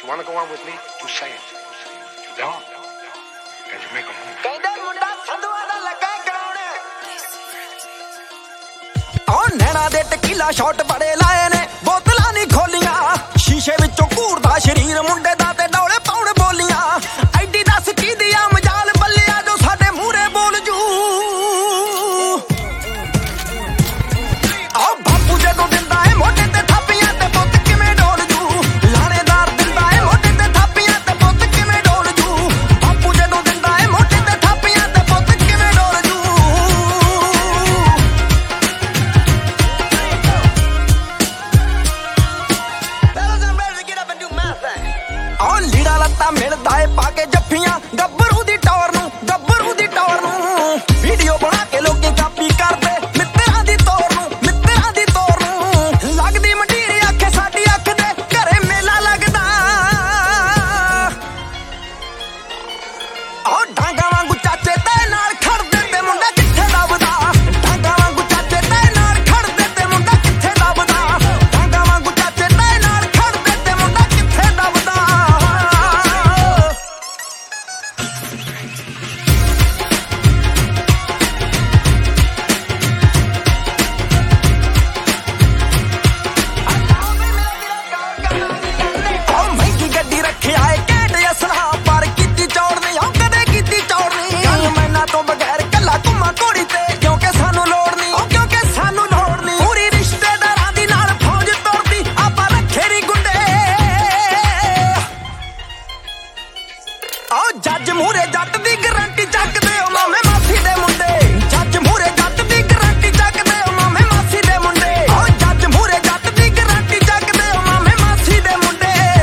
You want to go on with me? You say it. You don't? Then you make a move. ਕਹਿੰਦੇ ਮੁੰਡਾ ਸੰਧੂਆਂ ਦਾ ਲੱਗਾ ਕਰਾਉਣੇ ਉਹ ਨੈਣਾ ਦੇ ਟਕੀਲਾ ਸ਼ਾਟ ਬੜੇ ਲਾਏ ਨੇ ਬੋਤਲਾਂ ਨਹੀਂ ਖੋਲੀਆਂ ਸ਼ੀਸ਼ੇ ਵਿੱਚੋਂ ਘੂਰਦਾ ਸ਼ਰੀਰ ਮੁੰਡੇ ਦਾ ਤੇ ਡੌਲੇ ਪਾਉਣ ਬੋਲੀਆਂ ਐਡੀ ਦੱਸ ਕੀ ਦੀ ਆ ਮਜਾਲ ਬੱਲਿਆ ਜੋ ਸਾਡੇ ਮੂਹਰੇ ਬੋਲ ਜੂ ਆਹ ਬਾਪੂ ਜਦੋਂ ਦਿੰਦਾ ਏ ਮੋਢੇ ਤੇ ਥਾਪੀਆਂ ਤੇ ਪੁੱਤ ਕਿਵੇਂ ਡੋਲ ਜੂ ਲਾਣੇਦਾਰ ਦਿੰਦਾ ਏ ਮੋਢੇ ਤੇ ਥਾਪੀਆਂ ਤੇ ਪੁੱਤ ਕਿਵੇਂ ਡੋਲ ਜੂ ਬਾਪੂ ਜਦੋਂ ਦਿੰਦਾ ਏ ਮੋਢੇ ਤੇ ਥਾਪੀਆਂ ਤੇ ਪੁੱਤ ਕਿਵੇਂ ਡੋਲ ਜੂ ਆਹ ਲੀੜਾ ਲੱਤਾ ਮਿਲਦਾ ਏ ਪਾ ਕੇ ਜੱਫੀਆਂ ਗੱਭਰੂ ਦੀ ਟੌਰ ਨੂੰ ਵੀਡੀਓ ਬਣਾ ਕੇ ਲੋਕੀ ਕਾਪੀ ਕਰਦੇ ਮਿੱਤਰਾਂ ਦੀ ਤੋਰ ਨੂੰ ਲੱਗਦੀ ਮੰਡੀਰੀ ਆਖੇ ਸਾਡੀ ਅੱਖ ਦੇ ਘਰੇ ਮੇਲਾ ਲੱਗਦਾ ਆਹ ਡਾਂਗਾ ਵਾਂਗੂ ਚਾਚੇ ਤੇ ਨਾਲ ਖੜਦੇ ਤੇ ਮੁੰਡਾ ਕਿੱਥੇ ਲੱਭਦਾ ਡਾਂਗਾ ਵਾਂਗੂ ਚਾਚੇ ਤੇ ਨਾਲ ਖੜਦੇ ਤੇ ਮੁੰਡਾ ਕਿੱਥੇ ਲੱਭਦਾ ਡਾਂਗਾ ਵਾਂਗੂ ਚਾਚੇ ਤੇ ਨਾਲ ਖੜਦੇ ਤੇ ਮੁੰਡਾ ਕਿੱਥੇ ਲੱਭਦਾ ਮਹਿੰਗੀ ਗੱਡੀ ਰੱਖਿਆ ਏ ਘੈਂਟ ਅਸਲਾ ਪਰ ਕੀਤੀ ਚੌੜ ਨਹੀਂ ਉਹ ਕਦੇ ਕੀਤੀ ਚੌੜ ਨਹੀਂ ਮੈਨਾਂ ਤੋਂ ਬਗੈਰ ਕੱਲਾ ਘੁੰਮਾ ਘੋੜੀ ਤੇ ਕਿਉਂਕਿ ਸਾਨੂੰ ਲੋੜ ਨਹੀਂ ਪੂਰੀ ਰਿਸ਼ਤੇਦਾਰਾਂ ਦੀ ਨਾਲ ਫੌਜ ਤੋਰਦੀ ਆਪਾਂ ਰੱਖੇ ਨੀ ਗੁੰਡੇ ਆਹ ਜੱਜ ਮੂਹਰੇ ਜੱਟ ਦੀ ਗਰੰਟੀ ਚੱਕਦੇ ਓ ਮਾਮੇ ਮਾਸੀ ਦੇ ਮੁੰਡੇ ਜੱਜ ਮੂਹਰੇ ਜੱਟ ਦੀ ਗਰੰਟੀ ਚੱਕਦੇ ਓ ਮਾਮੇ ਮਾਸੀ ਦੇ ਮੁੰਡੇ ਆਹ ਜੱਜ ਮੂਹਰੇ ਜੱਟ ਦੀ ਗਰੰਟੀ ਚੱਕਦੇ ਓ ਮਾਮੇ ਮਾਸੀ ਦੇ ਮੁੰਡੇ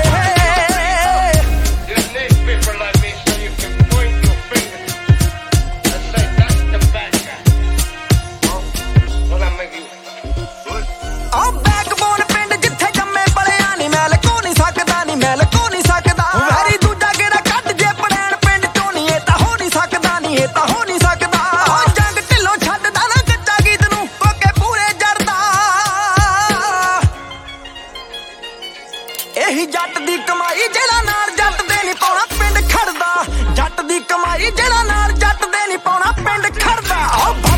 You need people like me so you can point your finger and say that's the bad guy. Will I make you good? ਆਹ ਬੈਕਬੋਨ ਪਿੰਡ ਜਿੱਥੇ ਜੰਮੇ ਪਲਿਆ ਨੀ ਮੈਂ ਲਕੋ ਨਹੀਂ ਸਕਦਾ ਵੈਰੀ ਦੂਜਾ ਕਿਹੜਾ ਕੱਢ ਜੇ ਪੜੈਣ ਪਿੰਡ ਚੋਂ ਨੀ ਇਹ ਤਾਂ ਹੋ ਨਹੀਂ ਸਕਦਾ ਆਹ ਜੰਗ ਢਿੱਲੋਂ ਛੱਡਦਾ ਨਾ ਕੱਚਾ ਗੀਤ ਨੂੰ ਕੋਕੇ ਪੂਰੇ ਜੜਦਾ ਇਹੀ ਜੱਟ ਦੀ ਕਮਾਈ ਜਿਹੜਾ ਨਾਲ ਜੱਟ ਦੇ ਨਹੀਂ ਪਾਉਣਾ ਪਿੰਡ ਖੜਦਾ ਜੱਟ ਦੀ ਕਮਾਈ ਜਿਹੜਾ ਨਾਲ ਜੱਟ ਦੇ ਨਹੀਂ ਪਾਉਣਾ ਪਿੰਡ ਖੜਦਾ ਆਹ